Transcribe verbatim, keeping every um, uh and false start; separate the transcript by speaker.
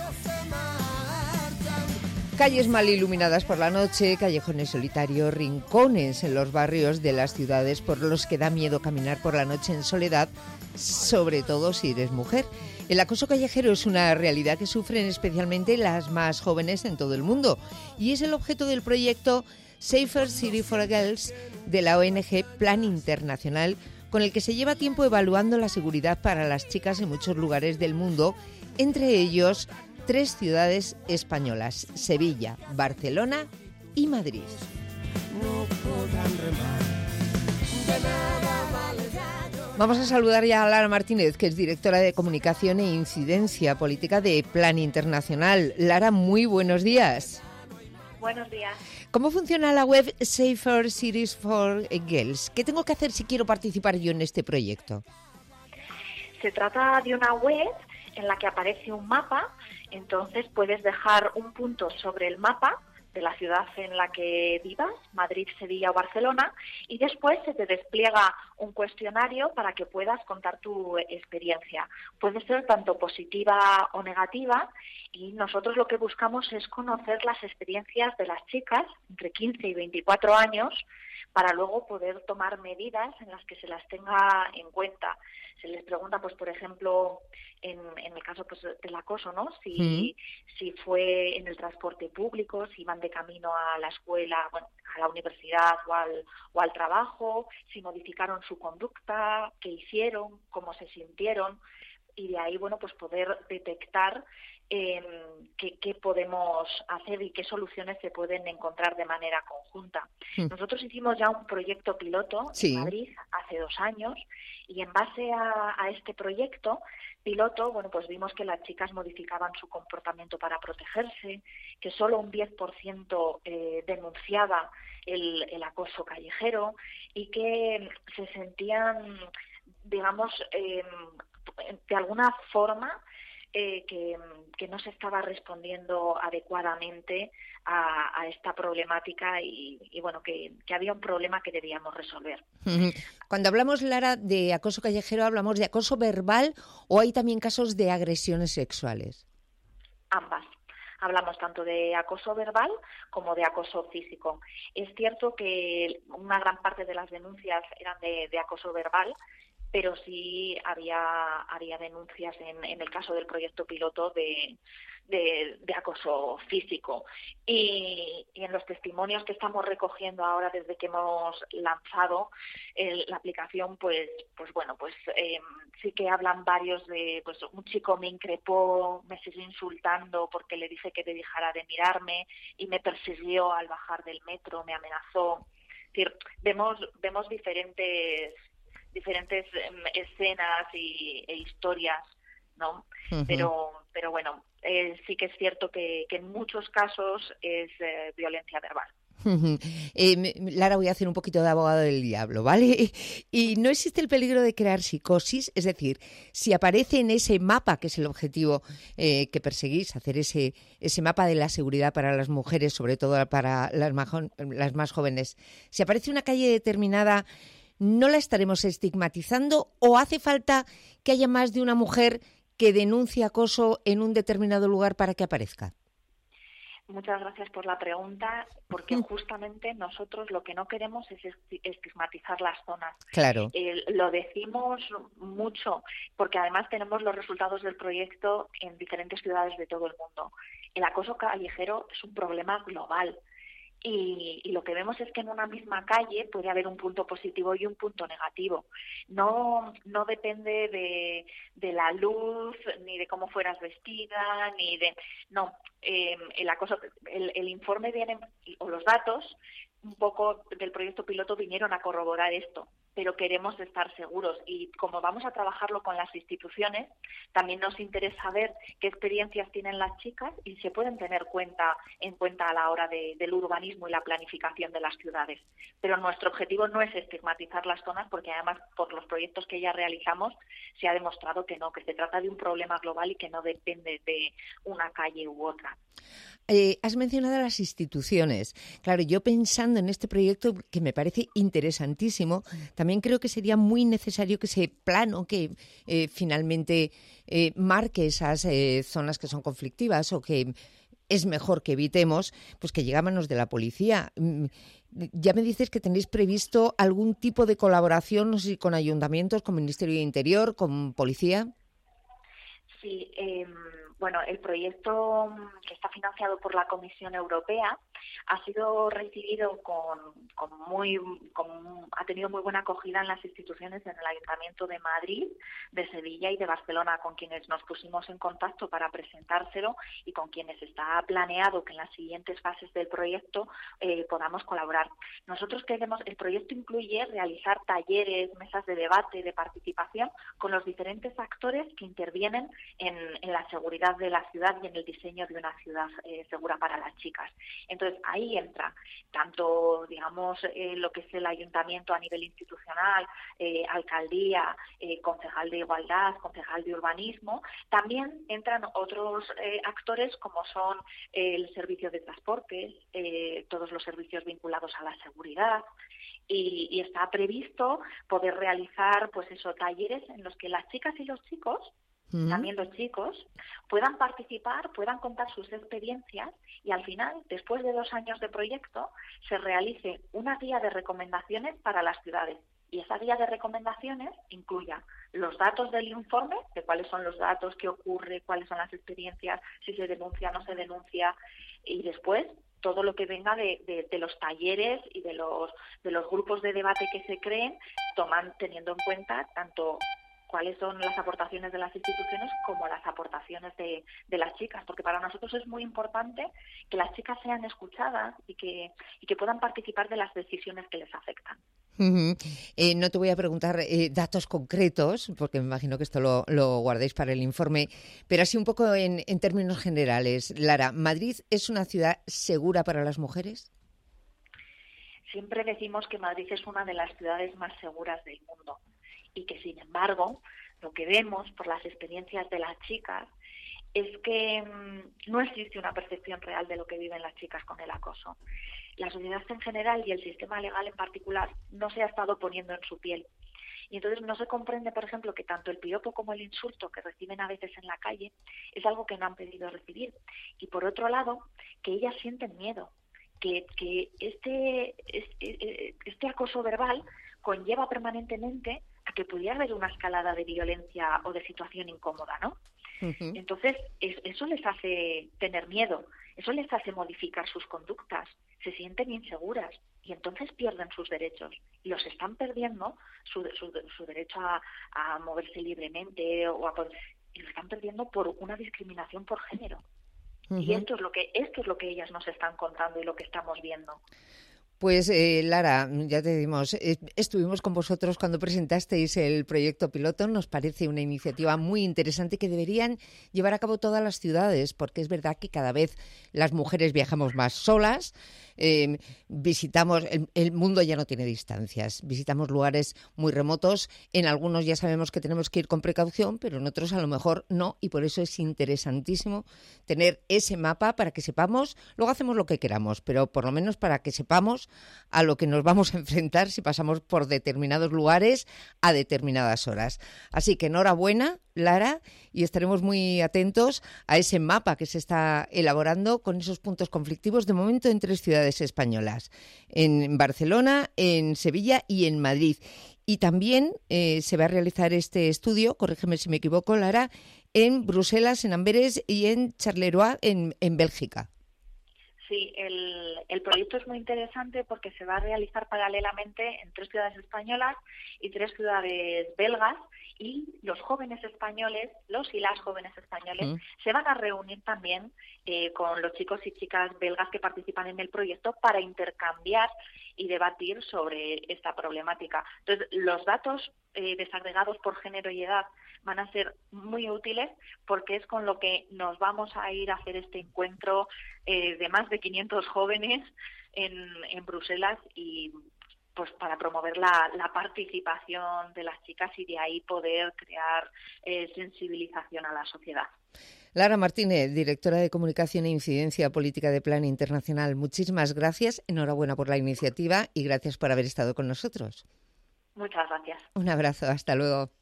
Speaker 1: Calles mal iluminadas por la noche, callejones solitarios, rincones en los barrios de las ciudades por los que da miedo caminar por la noche en soledad, sobre todo si eres mujer. El acoso callejero es una realidad que sufren especialmente las más jóvenes en todo el mundo y es el objeto del proyecto Safer City for Girls de la O N G Plan Internacional, con el que se lleva tiempo evaluando la seguridad para las chicas en muchos lugares del mundo, entre ellos tres ciudades españolas: Sevilla, Barcelona y Madrid. Vamos a saludar ya a Lara Martínez, que es directora de Comunicación e Incidencia Política de Plan Internacional. Lara, muy buenos días.
Speaker 2: Buenos días.
Speaker 1: ¿Cómo funciona la web Safer Cities for Girls? ¿Qué tengo que hacer si quiero participar yo en este proyecto?
Speaker 2: Se trata de una web en la que aparece un mapa, entonces puedes dejar un punto sobre el mapa de la ciudad en la que vivas, Madrid, Sevilla o Barcelona, y después se te despliega un cuestionario para que puedas contar tu experiencia. Puede ser tanto positiva o negativa, y nosotros lo que buscamos es conocer las experiencias de las chicas entre quince y veinticuatro años para luego poder tomar medidas en las que se las tenga en cuenta. Se les pregunta, pues por ejemplo, en, en el caso pues, del acoso, ¿no? Si, mm. si fue en el transporte público, si iban de camino a la escuela, bueno, a la universidad o al, o al trabajo, si modificaron su conducta, qué hicieron, cómo se sintieron, y de ahí, bueno, pues poder detectar eh, qué, qué podemos hacer y qué soluciones se pueden encontrar de manera conjunta. Mm. Nosotros hicimos ya un proyecto piloto sí. en Madrid hace dos años y en base a, a este proyecto piloto, bueno, pues vimos que las chicas modificaban su comportamiento para protegerse, que solo un diez por ciento eh, denunciaba el, el acoso callejero y que se sentían, digamos, eh, de alguna forma eh, que, que no se estaba respondiendo adecuadamente a, a esta problemática y, y bueno, que, que había un problema que debíamos resolver.
Speaker 1: Cuando hablamos, Lara, de acoso callejero, ¿hablamos de acoso verbal o hay también casos de agresiones sexuales?
Speaker 2: Ambas. Hablamos tanto de acoso verbal como de acoso físico. Es cierto que una gran parte de las denuncias eran de, de acoso verbal, pero sí había, había denuncias en, en el caso del proyecto piloto de, de, de acoso físico. Y, y en los testimonios que estamos recogiendo ahora desde que hemos lanzado el, la aplicación, pues, pues bueno, pues eh, sí que hablan varios de, pues un chico me increpó, me siguió insultando porque le dije que dejara de mirarme y me persiguió al bajar del metro, me amenazó. Es decir, vemos, vemos diferentes diferentes eh, escenas y, e historias, ¿no? Uh-huh. Pero, pero bueno, eh, sí que es cierto que, que en muchos casos es eh, violencia verbal.
Speaker 1: Uh-huh. Eh, Lara, voy a hacer un poquito de abogado del diablo, ¿vale? Y no existe el peligro de crear psicosis, es decir, si aparece en ese mapa, que es el objetivo eh, que perseguís, hacer ese, ese mapa de la seguridad para las mujeres, sobre todo para las más, las más jóvenes, si aparece una calle determinada, ¿no la estaremos estigmatizando o hace falta que haya más de una mujer que denuncie acoso en un determinado lugar para que aparezca?
Speaker 2: Muchas gracias por la pregunta, porque justamente nosotros lo que no queremos es estigmatizar las zonas.
Speaker 1: Claro.
Speaker 2: Eh, lo decimos mucho, porque además tenemos los resultados del proyecto en diferentes ciudades de todo el mundo. El acoso callejero es un problema global. Y, y lo que vemos es que en una misma calle puede haber un punto positivo y un punto negativo. No, no depende de, de la luz, ni de cómo fueras vestida, ni de... No, eh, el acoso, el, el informe viene, o los datos un poco del proyecto piloto vinieron a corroborar esto, pero queremos estar seguros y como vamos a trabajarlo con las instituciones, también nos interesa ver qué experiencias tienen las chicas y se pueden tener cuenta en cuenta a la hora de, del urbanismo y la planificación de las ciudades. Pero nuestro objetivo no es estigmatizar las zonas porque además por los proyectos que ya realizamos se ha demostrado que no, que se trata de un problema global y que no depende de una calle u otra.
Speaker 1: eh, has mencionado las instituciones. Claro, yo pensando en este proyecto que me parece interesantísimo, también creo que sería muy necesario que ese plano que eh, finalmente eh, marque esas eh, zonas que son conflictivas o que es mejor que evitemos, pues que llegue a manos de la policía. Ya me dices que tenéis previsto algún tipo de colaboración, no sé si con ayuntamientos, con Ministerio de Interior, con policía.
Speaker 2: Sí, eh, bueno, el proyecto que está financiado por la Comisión Europea ha sido recibido con, con muy, con, ha tenido muy buena acogida en las instituciones, en el Ayuntamiento de Madrid, de Sevilla y de Barcelona, con quienes nos pusimos en contacto para presentárselo y con quienes está planeado que en las siguientes fases del proyecto eh, podamos colaborar. Nosotros queremos, el proyecto incluye realizar talleres, mesas de debate, de participación con los diferentes actores que intervienen En, en la seguridad de la ciudad y en el diseño de una ciudad eh, segura para las chicas. Entonces, ahí entra tanto, digamos, eh, lo que es el ayuntamiento a nivel institucional, eh, alcaldía, eh, concejal de igualdad, concejal de urbanismo. También entran otros eh, actores como son eh, el servicio de transportes, eh, todos los servicios vinculados a la seguridad. Y, y está previsto poder realizar, pues eso, talleres en los que las chicas y los chicos, también los chicos, puedan participar, puedan contar sus experiencias y al final, después de dos años de proyecto, se realice una guía de recomendaciones para las ciudades. Y esa guía de recomendaciones incluya los datos del informe, de cuáles son los datos, qué ocurre, cuáles son las experiencias, si se denuncia o no se denuncia, y después todo lo que venga de, de, de los talleres y de los, de los grupos de debate que se creen, toman, teniendo en cuenta tanto cuáles son las aportaciones de las instituciones como las aportaciones de, de las chicas, porque para nosotros es muy importante que las chicas sean escuchadas y que, y que puedan participar de las decisiones que les afectan.
Speaker 1: Uh-huh. Eh, no te voy a preguntar eh, datos concretos, porque me imagino que esto lo, lo guardéis para el informe, pero así un poco en, en términos generales. Lara, ¿Madrid es una ciudad segura para las mujeres?
Speaker 2: Siempre decimos que Madrid es una de las ciudades más seguras del mundo y que, sin embargo, lo que vemos por las experiencias de las chicas es que mmm, no existe una percepción real de lo que viven las chicas con el acoso. La sociedad en general y el sistema legal en particular no se ha estado poniendo en su piel. Y entonces no se comprende, por ejemplo, que tanto el piropo como el insulto que reciben a veces en la calle es algo que no han pedido recibir. Y por otro lado, que ellas sienten miedo, que, que este, este, este acoso verbal conlleva permanentemente a que pudiera haber una escalada de violencia o de situación incómoda, ¿no? Uh-huh. Entonces, es, eso les hace tener miedo, eso les hace modificar sus conductas, se sienten inseguras y entonces pierden sus derechos. Y los están perdiendo, su, su, su derecho a, a moverse libremente, o a, y lo están perdiendo por una discriminación por género. Uh-huh. Y esto es lo que esto es lo que ellas nos están contando y lo que estamos viendo.
Speaker 1: Pues eh, Lara, ya te dimos, eh, estuvimos con vosotros cuando presentasteis el proyecto piloto. Nos parece una iniciativa muy interesante que deberían llevar a cabo todas las ciudades, porque es verdad que cada vez las mujeres viajamos más solas, eh, visitamos, el, el mundo ya no tiene distancias, visitamos lugares muy remotos, en algunos ya sabemos que tenemos que ir con precaución, pero en otros a lo mejor no, y por eso es interesantísimo tener ese mapa para que sepamos, luego hacemos lo que queramos, pero por lo menos para que sepamos a lo que nos vamos a enfrentar si pasamos por determinados lugares a determinadas horas. Así que enhorabuena, Lara, y estaremos muy atentos a ese mapa que se está elaborando con esos puntos conflictivos, de momento en tres ciudades españolas, en Barcelona, en Sevilla y en Madrid. Y también eh, se va a realizar este estudio, corrígeme si me equivoco, Lara, en Bruselas, en Amberes y en Charleroi, en, en Bélgica.
Speaker 2: Sí, el, el proyecto es muy interesante porque se va a realizar paralelamente en tres ciudades españolas y tres ciudades belgas, y los jóvenes españoles, los y las jóvenes españoles, mm. se van a reunir también eh, con los chicos y chicas belgas que participan en el proyecto para intercambiar y debatir sobre esta problemática. Entonces, los datos eh, desagregados por género y edad van a ser muy útiles porque es con lo que nos vamos a ir a hacer este encuentro eh, de más de quinientos jóvenes en, en Bruselas, y pues para promover la, la participación de las chicas y de ahí poder crear eh, sensibilización a la sociedad.
Speaker 1: Lara Martínez, directora de Comunicación e Incidencia Política de Plan Internacional, muchísimas gracias, enhorabuena por la iniciativa y gracias por haber estado con nosotros.
Speaker 2: Muchas gracias.
Speaker 1: Un abrazo, hasta luego.